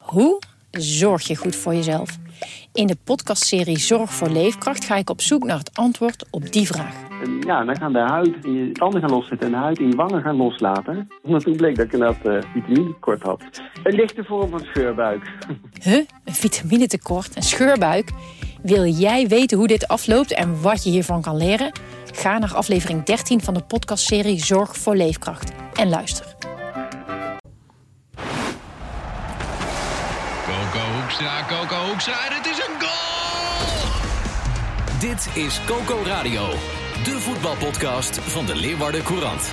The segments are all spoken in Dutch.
Hoe zorg je goed voor jezelf? In de podcastserie Zorg voor Leefkracht ga ik op zoek naar het antwoord op die vraag. Ja, dan gaan de huid in je tanden gaan loszetten en de huid in je wangen gaan loslaten. Omdat toen bleek dat ik inderdaad vitaminetekort had. Een lichte vorm van scheurbuik. Een vitaminetekort, een scheurbuik? Wil jij weten hoe dit afloopt en wat je hiervan kan leren? Ga naar aflevering 13 van de podcastserie Zorg voor Leefkracht en luister. Coco Hoekstra, het is een goal! Dit is Coco Radio, de voetbalpodcast van de Leeuwarden Courant.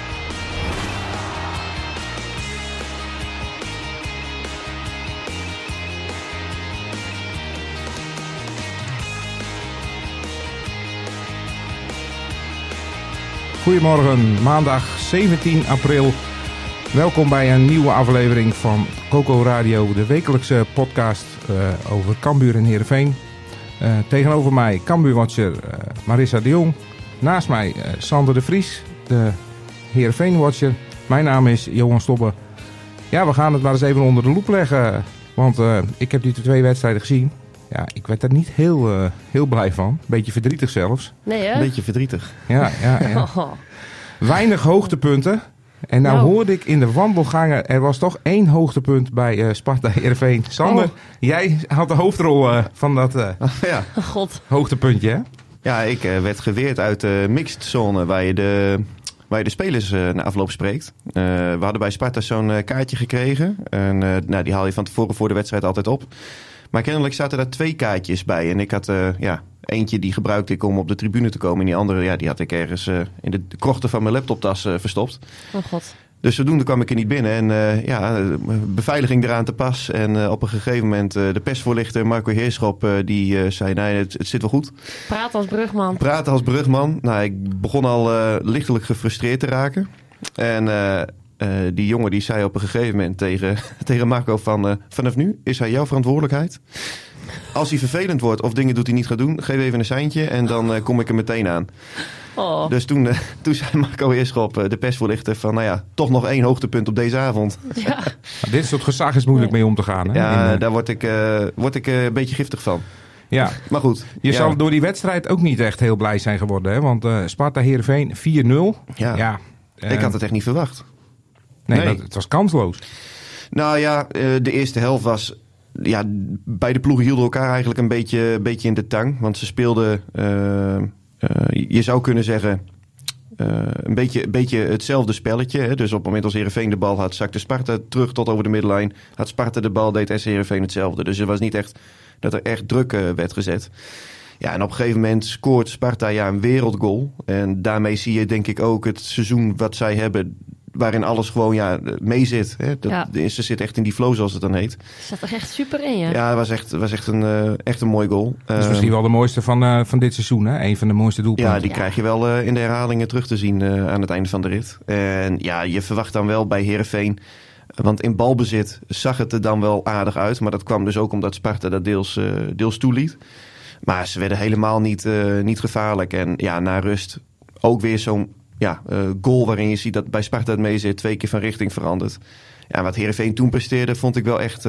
Goedemorgen, maandag 17 april. Welkom bij een nieuwe aflevering van Coco Radio, de wekelijkse podcast over Cambuur en Heerenveen. Tegenover mij Cambuur-watcher Marissa de Jong. Naast mij Sander de Vries, de Heerenveen-watcher. Mijn naam is Johan Stobbe. Ja, we gaan het maar eens even onder de loep leggen, want ik heb die 2 wedstrijden gezien. Ja, ik werd er niet heel blij van. Beetje verdrietig zelfs. Nee, hè? Een beetje verdrietig. Ja. Oh. Weinig hoogtepunten. En nou hoorde ik in de wandelgangen, er was toch 1 hoogtepunt bij Sparta Heerenveen. Sander, jij had de hoofdrol van dat Ja. God. hoogtepuntje, hè? Ja, ik werd geweerd uit de mixed zone waar je de spelers na afloop spreekt. We hadden bij Sparta zo'n kaartje gekregen. En die haal je van tevoren voor de wedstrijd altijd op. Maar kennelijk zaten daar 2 kaartjes bij. En ik had eentje die gebruikte ik om op de tribune te komen. En die andere die had ik ergens in de krochten van mijn laptoptas verstopt. Oh god. Dus zodoende kwam ik er niet binnen. En beveiliging eraan te pas. En op een gegeven moment de persvoorlichter Marco Heerschop die zei, nee, het zit wel goed. Praten als brugman. Nou, ik begon al lichtelijk gefrustreerd te raken. En die jongen die zei op een gegeven moment tegen Marco van, vanaf nu is hij jouw verantwoordelijkheid. Als hij vervelend wordt of dingen doet hij niet gaat doen, geef even een seintje en dan kom ik er meteen aan. Oh. Dus toen zei Marco Heerschop, de persvoorlichter, van toch nog 1 hoogtepunt op deze avond. Ja. Dit soort gezag is moeilijk mee om te gaan, hè? Ja, daar word ik een beetje giftig van. Ja. Maar goed. Je zal door die wedstrijd ook niet echt heel blij zijn geworden, hè? Want Sparta Heerenveen 4-0. Ja. Ik had het echt niet verwacht. Nee. Het was kansloos. Nou ja, de eerste helft was... Ja, beide ploegen hielden elkaar eigenlijk een beetje in de tang. Want ze speelden, je zou kunnen zeggen, een beetje hetzelfde spelletje. Hè? Dus op het moment als Heerenveen de bal had, zakte Sparta terug tot over de middenlijn. Had Sparta de bal, deed SC Heerenveen hetzelfde. Dus er was niet echt dat er echt druk werd gezet. Ja, en op een gegeven moment scoort Sparta een wereldgoal. En daarmee zie je denk ik ook het seizoen wat zij hebben... waarin alles gewoon mee zit. Hè? Ze zit echt in die flow, zoals het dan heet. Zat er echt super in, ja? Ja, het was echt een mooi goal. Dat is misschien wel de mooiste van dit seizoen, hè? Een van de mooiste doelpunten. Ja, die krijg je wel in de herhalingen terug te zien aan het einde van de rit. En ja, je verwacht dan wel bij Heerenveen... Want in balbezit zag het er dan wel aardig uit. Maar dat kwam dus ook omdat Sparta dat deels toeliet. Maar ze werden helemaal niet gevaarlijk. En ja, na rust ook weer zo'n goal waarin je ziet dat bij Sparta het mee zit. 2 keer van richting veranderd. Ja, wat Heerenveen toen presteerde vond ik wel echt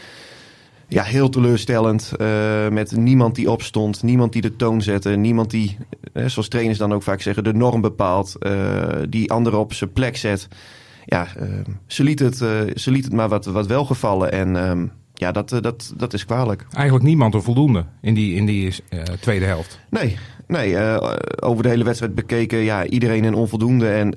heel teleurstellend. Met niemand die opstond. Niemand die de toon zette. Niemand die, zoals trainers dan ook vaak zeggen, de norm bepaalt. Die anderen op zijn plek zet. Ja, ze liet het maar wat welgevallen. En dat is kwalijk. Eigenlijk niemand een voldoende in die tweede helft. Nee, over de hele wedstrijd bekeken, iedereen een onvoldoende. En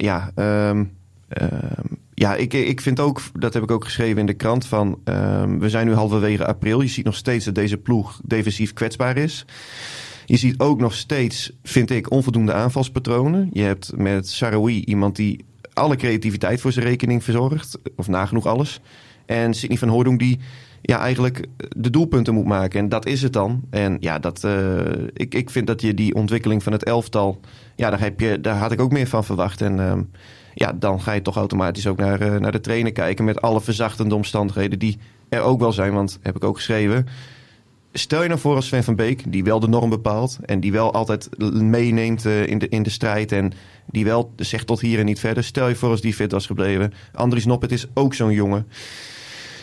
ik vind ook, dat heb ik ook geschreven in de krant, van we zijn nu halverwege april. Je ziet nog steeds dat deze ploeg defensief kwetsbaar is. Je ziet ook nog steeds, vind ik, onvoldoende aanvalspatronen. Je hebt met Sarawi iemand die alle creativiteit voor zijn rekening verzorgt. Of nagenoeg alles. En Sidney van Hooijdonk die eigenlijk de doelpunten moet maken. En dat is het dan. En ik vind dat je die ontwikkeling van het elftal... daar had ik ook meer van verwacht. En dan ga je toch automatisch ook naar de trainer kijken... met alle verzachtende omstandigheden die er ook wel zijn. Want, heb ik ook geschreven... Stel je nou voor als Sven van Beek, die wel de norm bepaalt... en die wel altijd meeneemt in de strijd... en die wel zegt tot hier en niet verder. Stel je voor als die fit was gebleven. Andries Noppert is ook zo'n jongen...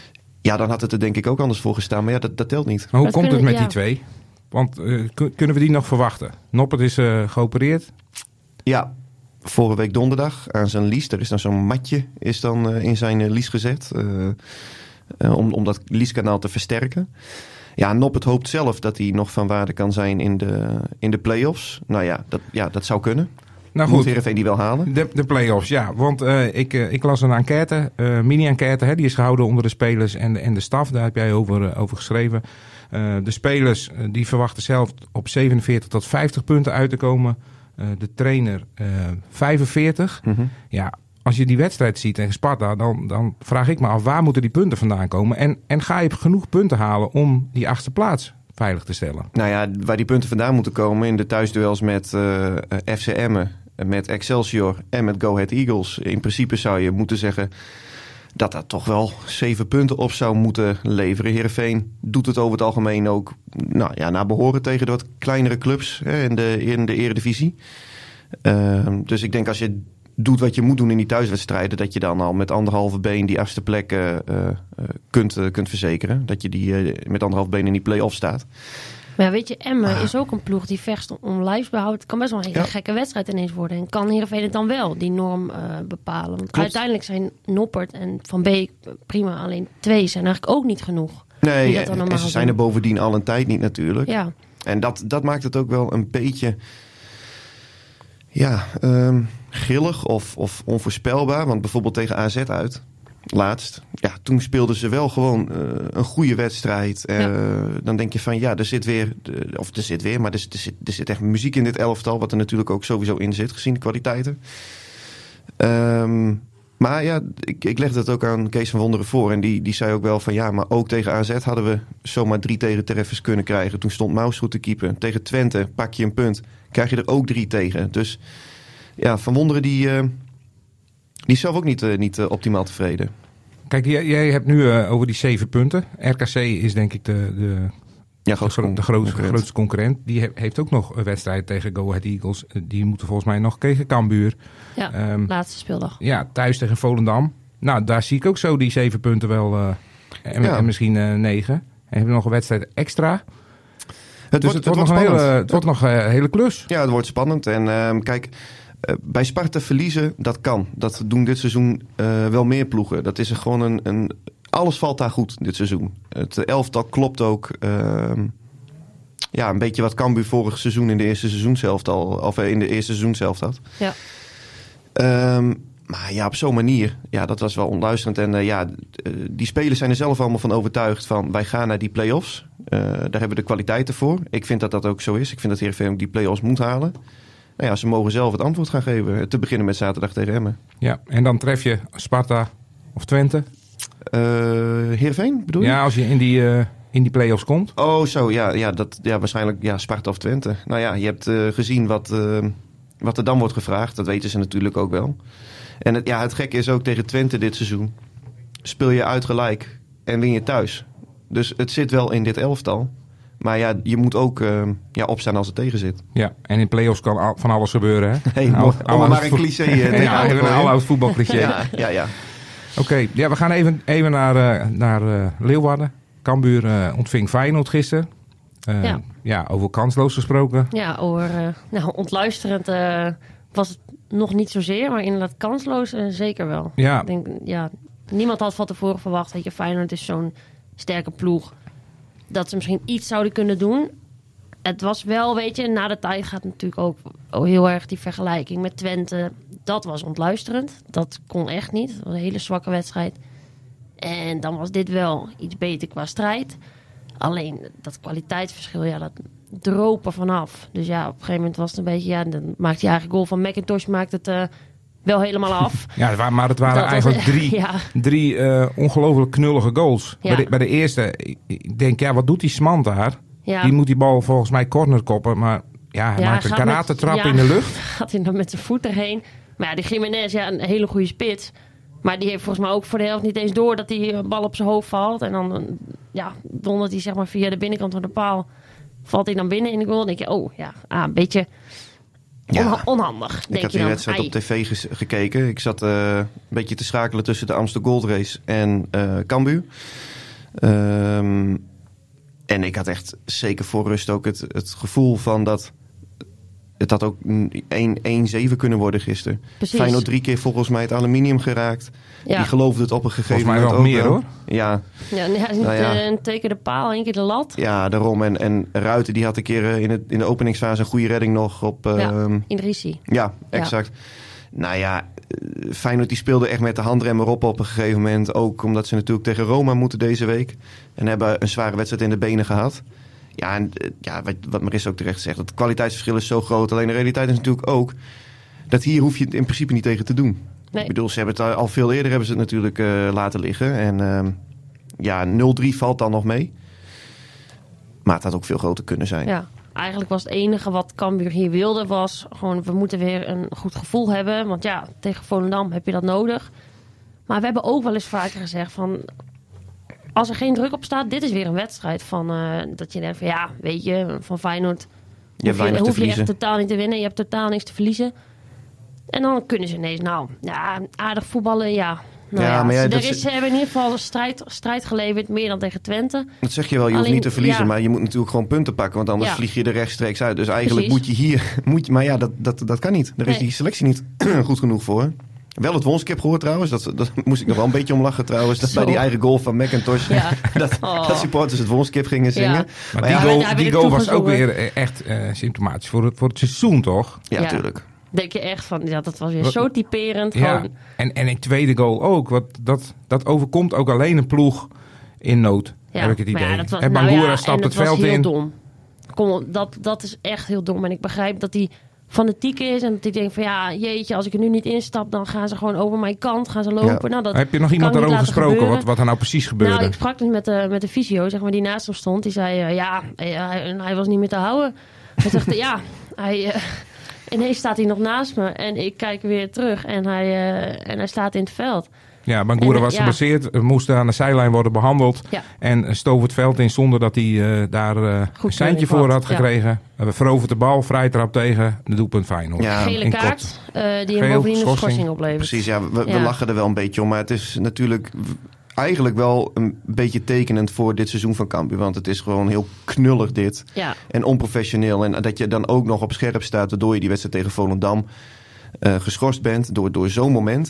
Ja, dan had het er denk ik ook anders voor gestaan. Maar ja, dat telt niet. Maar hoe komt het met die twee? Want kunnen we die nog verwachten? Noppert is geopereerd. Ja, vorige week donderdag aan zijn lies. Er is dan zo'n matje is dan, in zijn lies gezet. Om dat lieskanaal te versterken. Ja, Noppert hoopt zelf dat hij nog van waarde kan zijn in de play-offs. Nou ja, dat zou kunnen. Nou goed, moet Heerenveen die wel halen? De play-offs, ja. Want ik las een enquête, mini-enquête. Die is gehouden onder de spelers en de staf. Daar heb jij over geschreven. De spelers die verwachten zelf op 47 tot 50 punten uit te komen. De trainer 45. Mm-hmm. Ja, als je die wedstrijd ziet tegen Sparta, dan vraag ik me af, waar moeten die punten vandaan komen? En ga je genoeg punten halen om die 8e plaats veilig te stellen? Nou ja, waar die punten vandaan moeten komen in de thuisduels met FC Emmen, met Excelsior en met Go Ahead Eagles. In principe zou je moeten zeggen dat toch wel 7 punten op zou moeten leveren. Heerenveen doet het over het algemeen ook naar behoren tegen de wat kleinere clubs in de Eredivisie. Dus ik denk als je doet wat je moet doen in die thuiswedstrijden, dat je dan al met 1,5 been die 8e plek kunt verzekeren. Dat je die met 1,5 been in die play-off staat. Maar ja, weet je, Emmen is ook een ploeg die vecht om lijfsbehoud. Het kan best wel een hele gekke wedstrijd ineens worden. En kan Heerenveen het dan wel, die norm bepalen? Want uiteindelijk zijn Noppert en Van Beek prima. Alleen 2 zijn eigenlijk ook niet genoeg. Nee, en ze zijn er bovendien al een tijd niet natuurlijk. Ja. En dat maakt het ook wel een beetje grillig of onvoorspelbaar. Want bijvoorbeeld tegen AZ uit, laatst. Ja, toen speelden ze wel gewoon een goede wedstrijd. Dan denk je van er zit echt muziek in dit elftal. Wat er natuurlijk ook sowieso in zit, gezien de kwaliteiten. Maar ja, ik legde het ook aan Kees van Wonderen voor. En die zei ook wel van maar ook tegen AZ hadden we zomaar 3 tegentreffers kunnen krijgen. Toen stond Maus goed te keepen. Tegen Twente pak je een punt. Krijg je er ook 3 tegen. Dus ja, Van Wonderen die is zelf ook niet optimaal tevreden. Kijk, jij hebt nu over die 7 punten. RKC is denk ik de grootste concurrent. Die heeft ook nog een wedstrijd tegen Go Ahead Eagles. Die moeten volgens mij nog tegen Cambuur. Ja, laatste speeldag. Ja, thuis tegen Volendam. Nou, daar zie ik ook zo die 7 punten wel. En misschien 9. En hebben we nog een wedstrijd extra. Het wordt nog een hele klus. Ja, het wordt spannend. En kijk, bij Sparta verliezen, dat kan. Dat doen dit seizoen wel meer ploegen. Dat is gewoon alles valt daar goed dit seizoen. Het elftal klopt ook. Een beetje wat Cambuur vorig seizoen in de eerste seizoenshelft had. Ja. Maar op zo'n manier, dat was wel onluisterend. En die spelers zijn er zelf allemaal van overtuigd van wij gaan naar die play-offs. Daar hebben we de kwaliteiten voor. Ik vind dat ook zo is. Ik vind dat Heerenveen ook die play-offs moet halen. Ze mogen zelf het antwoord gaan geven. Te beginnen met zaterdag tegen Emmen. Ja, en dan tref je Sparta of Twente. Heerenveen bedoel je? Ja, als je in die play-offs komt. Oh, zo. Waarschijnlijk Sparta of Twente. Nou ja, je hebt gezien wat er dan wordt gevraagd. Dat weten ze natuurlijk ook wel. En het gekke is ook tegen Twente dit seizoen. Speel je uit gelijk en win je thuis. Dus het zit wel in dit elftal. Maar je moet ook opstaan als het tegen zit. Ja, en in play-offs kan van alles gebeuren. Hè? Hey, maar een cliché. Een oud voetbalcliché. Ja. Oké, we gaan even naar Leeuwarden. Cambuur ontving Feyenoord gisteren. Over kansloos gesproken. Ja, over ontluisterend was het nog niet zozeer. Maar inderdaad kansloos zeker wel. Ja. Ik denk, niemand had van tevoren verwacht. Weet je, Feyenoord is zo'n sterke ploeg. Dat ze misschien iets zouden kunnen doen. Het was wel, weet je, na de tijd gaat natuurlijk ook heel erg die vergelijking met Twente. Dat was ontluisterend. Dat kon echt niet. Dat was een hele zwakke wedstrijd. En dan was dit wel iets beter qua strijd. Alleen dat kwaliteitsverschil, dat droop er vanaf. Dus op een gegeven moment was het een beetje, dan maakt die eigen goal van McIntosh maakt het wel helemaal af. Ja, maar het waren eigenlijk drie ongelooflijk knullige goals. Ja. Bij de eerste, ik denk, wat doet die Smant daar? Ja. Die moet die bal volgens mij corner koppen, maar hij maakt een karate-trap in de lucht. Gaat hij dan met zijn voet erheen. Maar die Gimenez, een hele goede spits. Maar die heeft volgens mij ook voor de helft niet eens door dat die bal op zijn hoofd valt. En dan dondert hij zeg maar via de binnenkant van de paal. Valt hij dan binnen in de goal. Dan denk je, een beetje onhandig. Ik had die wedstrijd op tv gekeken. Ik zat een beetje te schakelen tussen de Amstel Gold Race en Cambuur. En ik had echt zeker voor rust ook het gevoel van dat... Het had ook 1-7 kunnen worden gisteren. Precies. Feyenoord 3 keer volgens mij het aluminium geraakt. Ja. Die geloofde het op een gegeven moment moment ook. Volgens mij wel meer hoor. Ja. Een teken de paal, 1 keer de lat. Ja, daarom. En Ruiten die had een keer in de openingsfase een goede redding nog op... Idrissi. Ja, exact. Ja. Nou ja, Feyenoord die speelde echt met de handrem erop op een gegeven moment. Ook omdat ze natuurlijk tegen Roma moeten deze week. En hebben een zware wedstrijd in de benen gehad. Ja, en wat Marissa ook terecht zegt, het kwaliteitsverschil is zo groot. Alleen de realiteit is natuurlijk ook dat hier hoef je het in principe niet tegen te doen. Nee. Ik bedoel, ze hebben het al veel eerder hebben ze het natuurlijk laten liggen. En 0-3 valt dan nog mee. Maar het had ook veel groter kunnen zijn. Ja, eigenlijk was het enige wat Cambuur hier wilde was gewoon, we moeten weer een goed gevoel hebben. Want ja, tegen Volendam heb je dat nodig. Maar we hebben ook wel eens vaker gezegd van... Als er geen druk op staat, dit is weer een wedstrijd van dat je denkt van ja, weet je, van Feyenoord hoef je echt totaal niet te winnen. Je hebt totaal niks te verliezen. En dan kunnen ze ineens, aardig voetballen, ja. Ze hebben in ieder geval strijd geleverd, meer dan tegen Twente. Dat zeg je wel, je hoeft niet te verliezen, maar je moet natuurlijk gewoon punten pakken. Want anders vlieg je er rechtstreeks uit. Dus eigenlijk moet je hier... maar ja, dat kan niet. Daar is die selectie niet goed genoeg voor. Wel het Wonskip gehoord trouwens. Dat moest ik nog wel een beetje om lachen trouwens. Dat bij die eigen goal van McIntosh. Ja. dat supporters het Wonskip gingen zingen. Ja. Maar die goal was ook weer echt symptomatisch voor het seizoen, toch? Ja, natuurlijk. Denk je echt van, dat was weer zo typerend. Ja. Gewoon. En een tweede goal ook. Dat overkomt ook alleen een ploeg in nood, heb ik het idee. En Bangura stapt het veld in. Dom. Dat is echt heel dom. En ik begrijp dat hij fanatiek is en dat hij denkt van ja, jeetje, als ik er nu niet instap, dan gaan ze gewoon over mijn kant, gaan ze lopen. Ja. Heb je nog iemand daarover gesproken, wat er nou precies gebeurde? Nou, ik sprak dus met de fysio, zeg maar, die naast hem stond. Die zei, hij was niet meer te houden. Hij zegt, ineens staat hij nog naast me en ik kijk weer terug en hij staat in het veld. Ja, Bangura was geblesseerd, moest aan de zijlijn worden behandeld. Ja. En stoof het veld in zonder dat hij daar een seintje voor had gekregen. We veroverd de bal, vrij trap tegen, de doelpunt Feyenoord. Ja. Gele kaart, die hem bovendien een schorsing oplevert. Precies, we lachen er wel een beetje om. Maar het is natuurlijk eigenlijk wel een beetje tekenend voor dit seizoen van Cambuur. Want het is gewoon heel knullig dit. Ja. En onprofessioneel. En dat je dan ook nog op scherp staat, waardoor je die wedstrijd tegen Volendam geschorst bent door zo'n moment.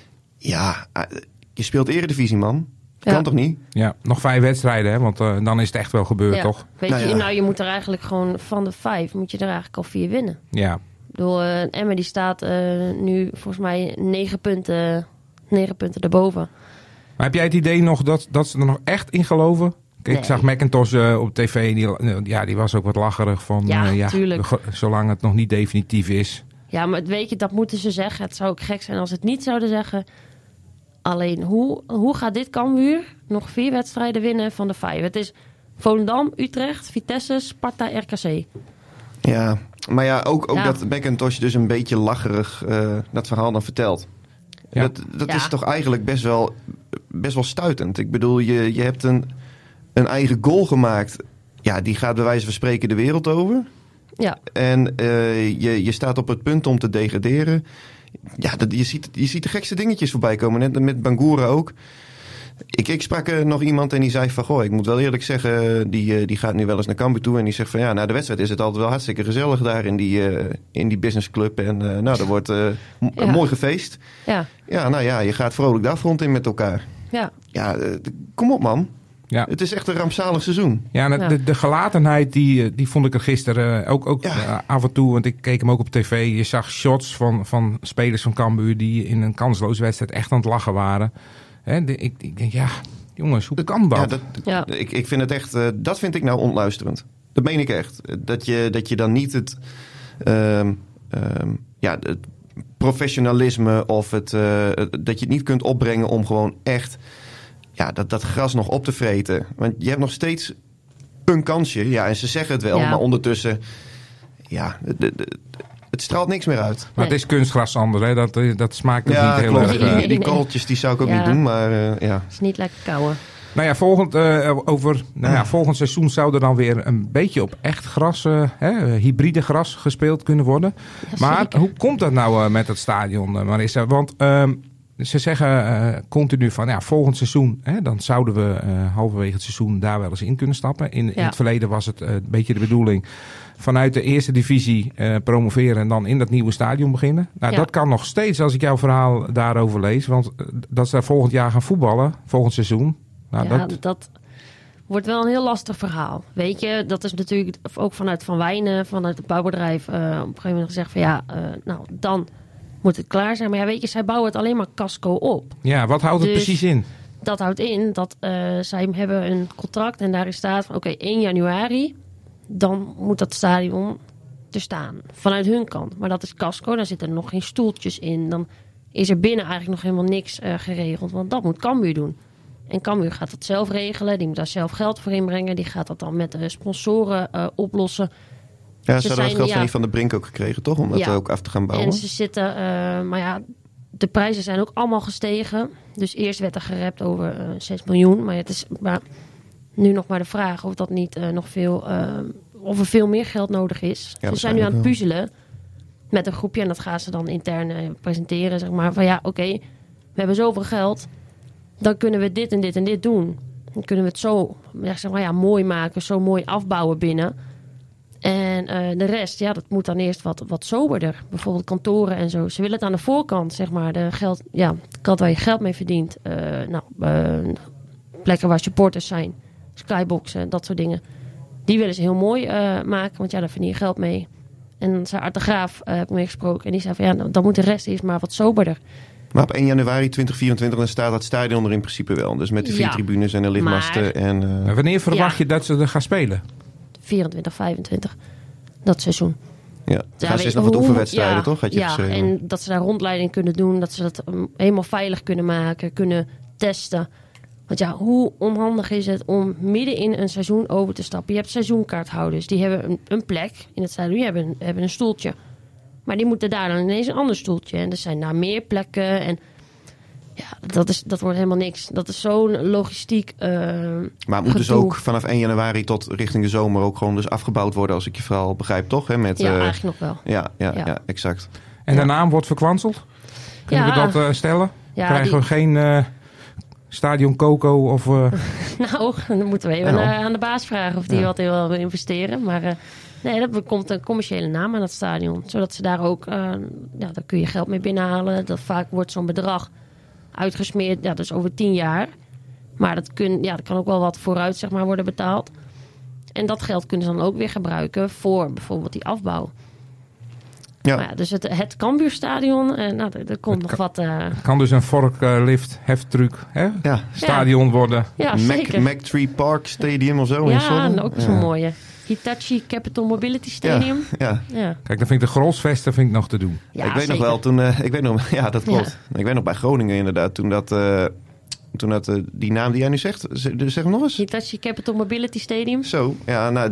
Ja, je speelt Eredivisie, man. Kan toch niet? Ja, nog 5 wedstrijden, hè? Want dan is het echt wel gebeurd, toch? Weet je, je moet er eigenlijk gewoon van de 5, moet je er eigenlijk al 4 winnen. Ja. Ik bedoel, Emmen die staat nu volgens mij 9 punten erboven. Maar heb jij het idee nog dat ze er nog echt in geloven? Kijk, ik zag McIntosh op tv, die was ook wat lacherig van... zolang het nog niet definitief is. Ja, maar weet je, dat moeten ze zeggen. Het zou ook gek zijn als ze het niet zouden zeggen. Alleen, hoe gaat dit Cambuur nog 4 wedstrijden winnen van de 5? Het is Volendam, Utrecht, Vitesse, Sparta, RKC. Ja, maar ja, ook dat McIntosh dus een beetje lacherig dat verhaal dan vertelt. Ja. Dat is toch eigenlijk best wel stuitend. Ik bedoel, je hebt een eigen goal gemaakt. Ja, die gaat bij wijze van spreken de wereld over. Ja. En je staat op het punt om te degraderen. Ja, je ziet de gekste dingetjes voorbij komen. Net met Bangura ook. Ik sprak nog iemand en die zei van... Goh, ik moet wel eerlijk zeggen... Die gaat nu wel eens naar Cambuur toe. En die zegt van ja, na de wedstrijd is het altijd wel hartstikke gezellig daar in die businessclub. En er wordt mooi gefeest. Ja. Ja, nou ja, je gaat vrolijk de afgrond in met elkaar. Ja. Ja, kom op man. Ja. Het is echt een rampzalig seizoen. Ja, de gelatenheid die vond ik er gisteren ook af en toe. Want ik keek hem ook op tv. Je zag shots van spelers van Cambuur die in een kansloze wedstrijd echt aan het lachen waren. Ik denk, ja, jongens, hoe kan dat? Ik vind het echt, dat vind ik nou onluisterend. Dat meen ik echt. Dat je dan niet het professionalisme of dat je het niet kunt opbrengen om gewoon echt dat gras nog op te vreten. Want je hebt nog steeds een kansje. Ja, en ze zeggen het wel, maar ondertussen het straalt niks meer uit. Maar het is kunstgras, Sander, hè? Dat smaakt ook niet heel erg. Die kooltjes die zou ik ook niet doen, maar Het is niet lekker kauwen. Nou ja, volgend seizoen zou er dan weer een beetje op echt gras, hybride gras gespeeld kunnen worden. Ja, maar hoe komt dat nou met het stadion, Marissa? Want ze zeggen continu van volgend seizoen, dan zouden we halverwege het seizoen daar wel eens in kunnen stappen. In het verleden was het een beetje de bedoeling vanuit de eerste divisie promoveren en dan in dat nieuwe stadion beginnen. Nou, dat kan nog steeds als ik jouw verhaal daarover lees, want dat ze daar volgend jaar gaan voetballen, volgend seizoen. Nou, dat wordt wel een heel lastig verhaal. Weet je, dat is natuurlijk ook vanuit Van Wijnen, vanuit het bouwbedrijf, op een gegeven moment gezegd van dan moet het klaar zijn. Maar weet je, zij bouwen het alleen maar casco op. Ja, wat houdt het precies in? Dat houdt in dat zij hebben een contract en daarin staat van 1 januari, dan moet dat stadion er staan. Vanuit hun kant. Maar dat is casco, daar zitten er nog geen stoeltjes in. Dan is er binnen eigenlijk nog helemaal niks geregeld. Want dat moet Cambuur doen. En Cambuur gaat dat zelf regelen. Die moet daar zelf geld voor inbrengen. Die gaat dat dan met de sponsoren oplossen. Ja, ze hadden het geld van die Van de Brink ook gekregen, toch? Om dat ook af te gaan bouwen. En ze zitten... de prijzen zijn ook allemaal gestegen. Dus eerst werd er gerept over 6 miljoen. Maar het is nu nog maar de vraag of dat niet of er veel meer geld nodig is. Ja, ze zijn nu aan het puzzelen met een groepje. En dat gaan ze dan intern presenteren. Zeg maar van we hebben zoveel geld. Dan kunnen we dit en dit en dit doen. Dan kunnen we het zo mooi maken. Zo mooi afbouwen binnen. En de rest, dat moet dan eerst wat soberder. Bijvoorbeeld kantoren en zo. Ze willen het aan de voorkant, zeg maar. De kant waar je geld mee verdient. Plekken waar supporters zijn. Skyboxen, dat soort dingen. Die willen ze heel mooi maken. Want daar verdien je geld mee. En zijn Art de Graaf heb ik mee gesproken. En die zei van dan moet de rest eerst maar wat soberder. Maar op 1 januari 2024 dan staat dat stadion er in principe wel. Dus met de 4 tribunes en de lidmasten. En wanneer verwacht je dat ze er gaan spelen? 24, 25. Dat seizoen. Ja, gaan ze eens nog wat oefenwedstrijden, toch? Had je geschreven. En dat ze daar rondleiding kunnen doen. Dat ze dat helemaal veilig kunnen maken. Kunnen testen. Want hoe onhandig is het om midden in een seizoen over te stappen? Je hebt seizoenkaarthouders. Die hebben een plek in het stadion. Die hebben een stoeltje. Maar die moeten daar dan ineens een ander stoeltje. En er zijn daar meer plekken. En dat wordt helemaal niks. Dat is zo'n logistiek maar het moet dus ook vanaf 1 januari tot richting de zomer ook gewoon dus afgebouwd worden, als ik je verhaal begrijp, toch? Hè? Eigenlijk nog wel. Ja, exact. En de naam wordt verkwanseld? Kunnen we dat stellen? Krijgen we geen Stadion Coco of... dan moeten we even aan de baas vragen of die wat wil investeren. Maar... Nee, er komt een commerciële naam aan het stadion. Zodat ze daar ook... daar kun je geld mee binnenhalen. Dat vaak wordt zo'n bedrag uitgesmeerd. Dus over 10 jaar. Maar dat kan ook wel wat vooruit zeg maar, worden betaald. En dat geld kunnen ze dan ook weer gebruiken voor bijvoorbeeld die afbouw. Ja. Maar dus het Cambuurstadion, er komt nog wat... kan dus een forklift heftruck stadion worden. Ja, zeker. Mac3 Park Stadium of zo. Ja, ook zo'n mooie. Hitachi Capital Mobility Stadium. Ja. Kijk, dan vind ik de Grolsvesten nog te doen. Ja, ik weet nog wel, toen... dat klopt. Ja. Ik weet nog bij Groningen inderdaad, toen dat die naam die jij nu zegt, zeg hem nog eens. Hitachi Capital Mobility Stadium. Zo, ja,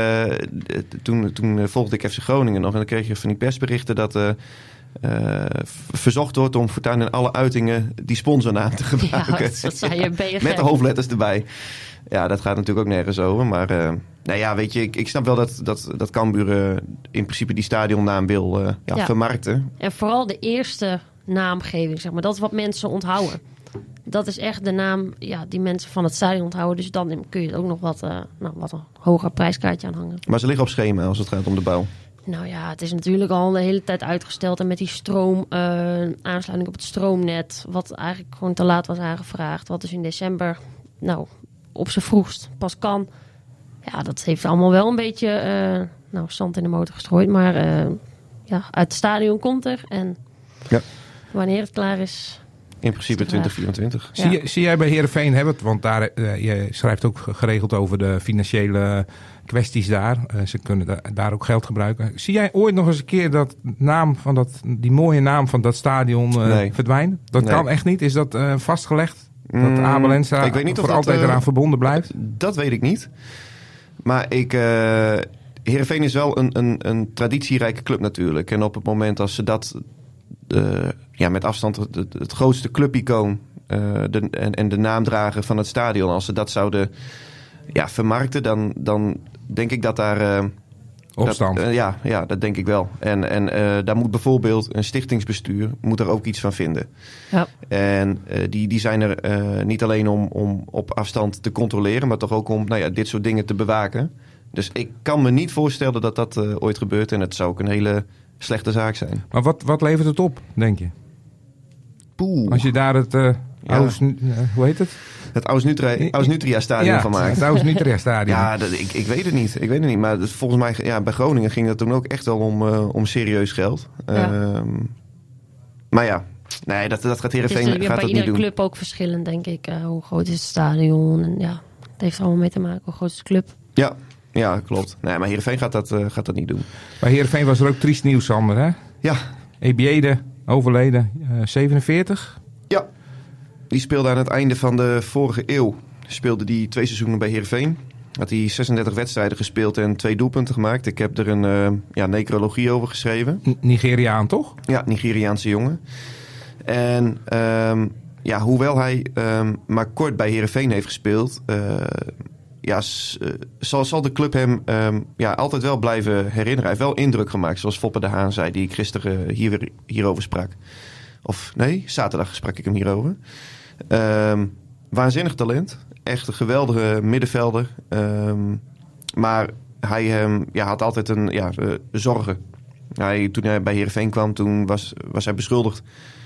toen volgde ik FC Groningen nog en dan kreeg je van die persberichten dat verzocht wordt om voortaan in alle uitingen die sponsornaam te gebruiken. Ja, dat zei je BG. Met de hoofdletters erbij. Ja, dat gaat natuurlijk ook nergens over. Maar weet je, ik snap wel dat Cambuur in principe die stadionnaam wil vermarkten. En vooral de eerste naamgeving, zeg maar. Dat is wat mensen onthouden. Dat is echt de naam die mensen van het stadion onthouden. Dus dan kun je ook nog wat een hoger prijskaartje aan hangen. Maar ze liggen op schema als het gaat om de bouw. Nou ja, het is natuurlijk al de hele tijd uitgesteld. En met die aansluiting op het stroomnet, wat eigenlijk gewoon te laat was aangevraagd. Wat dus in december, op z'n vroegst pas kan. Ja, dat heeft allemaal wel een beetje zand in de motor gestrooid. Maar uit het stadion komt er. En wanneer het klaar is... In principe 2024. Zie jij bij Heerenveen want daar, je schrijft ook geregeld over de financiële kwesties daar. Ze kunnen daar ook geld gebruiken. Zie jij ooit nog eens een keer die mooie naam van dat stadion verdwijnen? Dat kan echt niet. Is dat vastgelegd? Dat Abel Enstra voor altijd eraan verbonden blijft? Dat weet ik niet. Maar Heerenveen is wel een traditierijke club natuurlijk. En op het moment als ze dat... met afstand het grootste clubicoon en de naamdrager van het stadion, als ze dat zouden vermarkten, dan denk ik dat daar opstand. Dat denk ik wel. En daar moet bijvoorbeeld een stichtingsbestuur moet er ook iets van vinden. Ja. En die zijn er niet alleen om op afstand te controleren, maar toch ook om dit soort dingen te bewaken. Dus ik kan me niet voorstellen dat dat ooit gebeurt. En het zou ook een hele slechte zaak zijn. Maar wat levert het op, denk je? Als je daar het hoe heet het? Het Aus Nutria stadion van maakt. Het Aus Nutria stadion. Ja, ik weet het niet. Maar volgens mij, bij Groningen ging het toen ook echt wel om serieus geld. Ja. Maar ja, nee, dat gaat Heerenveen gaat dat niet doen. Bij iedere club ook verschillend, denk ik. Hoe groot is het stadion? En het heeft er allemaal mee te maken. Hoe groot is de club? Ja, klopt. Nee, maar Heerenveen gaat dat niet doen. Bij Heerenveen was er ook triest nieuws, Sander, hè? Ja. Ebiede, overleden, 47. Ja, die speelde aan het einde van de vorige eeuw. Speelde die 2 seizoenen bij Heerenveen. Had hij 36 wedstrijden gespeeld en 2 doelpunten gemaakt. Ik heb er een necrologie over geschreven. Nigeriaan, toch? Ja, Nigeriaanse jongen. En hoewel hij maar kort bij Heerenveen heeft gespeeld, zal de club hem altijd wel blijven herinneren. Hij heeft wel indruk gemaakt, zoals Foppe de Haan zei, die ik gisteren hierover sprak. Of nee, zaterdag sprak ik hem hierover. Waanzinnig talent. Echt een geweldige middenvelder. Maar hij had altijd zorgen. Toen hij bij Heerenveen kwam, toen was hij beschuldigd.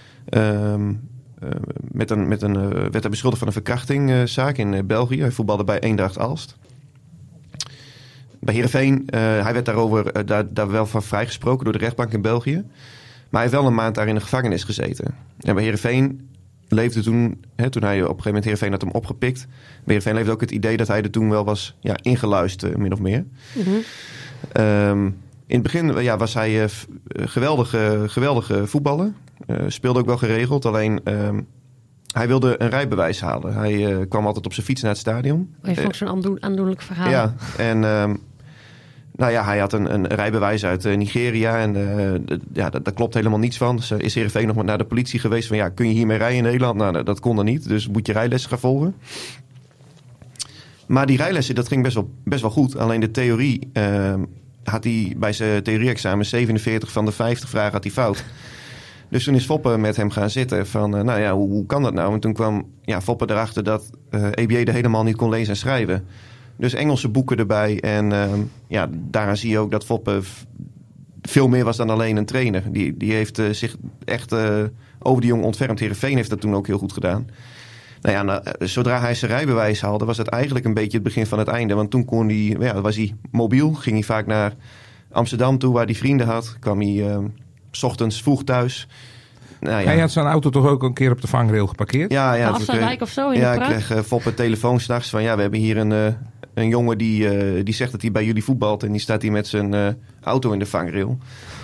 Werd hij beschuldigd van een verkrachtingszaak in België. Hij voetbalde bij Eendracht Aalst. Bij Heerenveen, hij werd daar wel van vrijgesproken door de rechtbank in België. Maar hij heeft wel een maand daar in de gevangenis gezeten. En bij Heerenveen leefde toen hij op een gegeven moment Heerenveen had hem opgepikt. Bij Heerenveen leefde ook het idee dat hij er toen wel was ingeluisterd, min of meer. Mm-hmm. In het begin was hij geweldige voetballer. Speelde ook wel geregeld, alleen hij wilde een rijbewijs halen. Hij kwam altijd op zijn fiets naar het stadion. Hij vond zo'n aandoenlijk verhaal. Ja, en hij had een rijbewijs uit Nigeria en daar klopt helemaal niets van. Dus is Heerenveen nog naar de politie geweest van kun je hiermee rijden in Nederland? Nou, dat kon er niet, dus moet je rijlessen gaan volgen. Maar die rijlessen, dat ging best wel goed. Alleen de theorie had hij bij zijn theorie-examen 47 van de 50 vragen had hij fout. Dus toen is Foppe met hem gaan zitten van, hoe kan dat nou? En toen kwam Foppe erachter dat Ebiede helemaal niet kon lezen en schrijven. Dus Engelse boeken erbij. En daaraan zie je ook dat Foppe veel meer was dan alleen een trainer. Die heeft zich echt over die jongen ontfermd. Heerenveen heeft dat toen ook heel goed gedaan. Zodra hij zijn rijbewijs haalde, was het eigenlijk een beetje het begin van het einde. Want toen was hij mobiel. Ging hij vaak naar Amsterdam toe, waar hij vrienden had. Kwam hij 's ochtends vroeg thuis. Hij had zijn auto toch ook een keer op de vangrail geparkeerd? Ja, Afsluitdijk of zo in de Praag? Ik kreeg Foppe telefoon 's nachts van we hebben hier een jongen die zegt dat hij bij jullie voetbalt en die staat hier met zijn auto in de vangrail.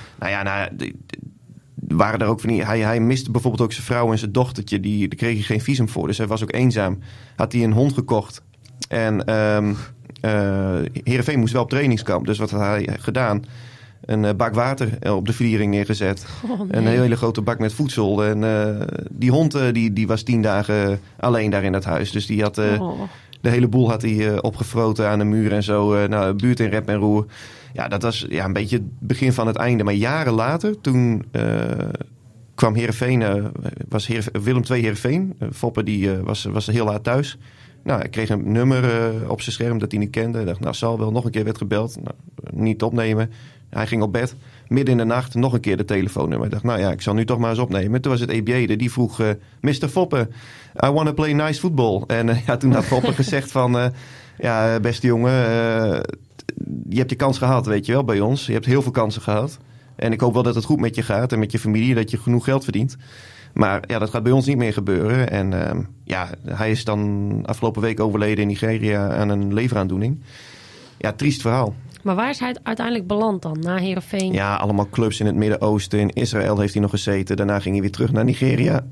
Waren er ook van hij miste bijvoorbeeld ook zijn vrouw en zijn dochtertje, daar kreeg hij geen visum voor, dus hij was ook eenzaam. Had hij een hond gekocht en Heerenveen moest wel op trainingskamp, dus wat had hij gedaan? Een bak water op de vliering neergezet. Een hele grote bak met voedsel. En die hond die was 10 dagen alleen daar in dat huis. Dus die had de hele boel had hij opgefroten aan de muur en zo. Buurt in rep en roer. Ja, dat was een beetje het begin van het einde. Maar jaren later, toen kwam Heerenveen, was Willem II Heerenveen. Foppe was heel laat thuis. Hij kreeg een nummer op zijn scherm dat hij niet kende. Hij dacht, zal wel. Nog een keer werd gebeld. Niet opnemen. Hij ging op bed. Midden in de nacht nog een keer de telefoonnummer. Hij dacht, ik zal nu toch maar eens opnemen. Toen was het Ebiede. Die vroeg, Mr. Foppe, I want to play nice football. En toen had Foppe gezegd van, beste jongen, je hebt je kans gehad, weet je wel, bij ons. Je hebt heel veel kansen gehad. En ik hoop wel dat het goed met je gaat en met je familie, dat je genoeg geld verdient. Maar dat gaat bij ons niet meer gebeuren. En hij is dan afgelopen week overleden in Nigeria aan een leveraandoening. Ja, triest verhaal. Maar waar is hij uiteindelijk beland dan, na Heerenveen? Ja, allemaal clubs in het Midden-Oosten. In Israël heeft hij nog gezeten. Daarna ging hij weer terug naar Nigeria.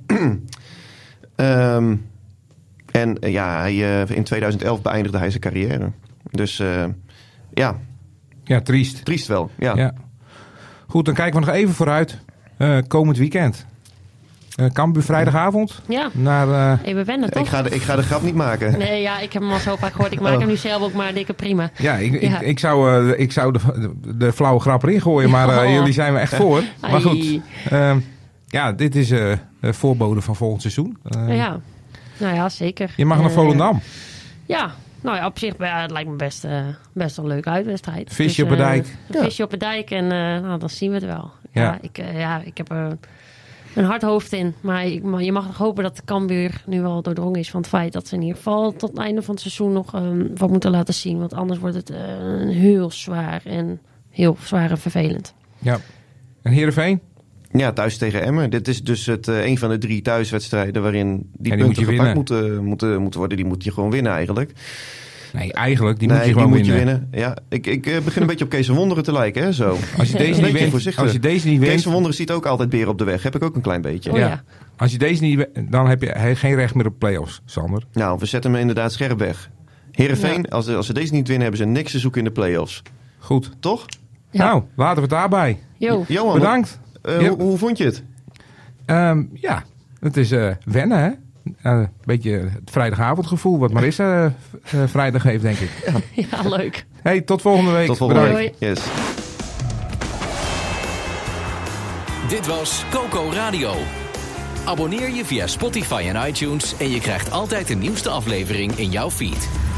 In 2011 beëindigde hij zijn carrière. Dus Ja, triest. Triest wel, ja. Goed, dan kijken we nog even vooruit. Komend weekend. Cambuur vrijdagavond. Ja, even wennen toch? Ik ga de grap niet maken. Nee, ja, ik heb hem al zo vaak gehoord. Ik maak hem nu zelf ook maar dikke prima. Ja, ik zou de flauwe grap erin gooien, maar jullie zijn me echt voor. Maar goed, dit is voorbode van volgend seizoen. Nou ja, zeker. Je mag naar Volendam. Ja, nou ja, op zich het lijkt me best een leuke uitwedstrijd. Visje op de dijk. Visje op de dijk en dan zien we het wel. Ja. Ik heb een hard hoofd in. Maar je mag nog hopen dat de Cambuur nu wel doordrongen is van het feit dat ze in ieder geval tot het einde van het seizoen nog wat moeten laten zien. Want anders wordt het heel zwaar en vervelend. Ja. En Heerenveen? Ja, thuis tegen Emmen. Dit is dus een van de 3 thuiswedstrijden waarin die punten gepakt moeten worden. Die moet je gewoon winnen eigenlijk. Nee, eigenlijk. Die moet je gewoon winnen. Ja, ik begin een beetje op Kees van Wonderen te lijken. Hè, zo. Als je deze niet wint... Kees van Wonderen ziet ook altijd beren op de weg. Heb ik ook een klein beetje. Ja. Als je deze niet wint, dan heb je geen recht meer op play-offs, Sander. Nou, we zetten hem inderdaad scherp weg. Heerenveen, als ze deze niet winnen, hebben ze niks te zoeken in de play-offs. Goed. Toch? Ja. Nou, laten we het daarbij. Johan, bedankt. Hoe vond je het? Het is wennen, hè? Een beetje het vrijdagavondgevoel wat Marissa vrijdag heeft, denk ik. Ja, leuk. Hey, tot volgende week. Tot volgende week. Yes. Dit was Coco Radio. Abonneer je via Spotify en iTunes en je krijgt altijd de nieuwste aflevering in jouw feed.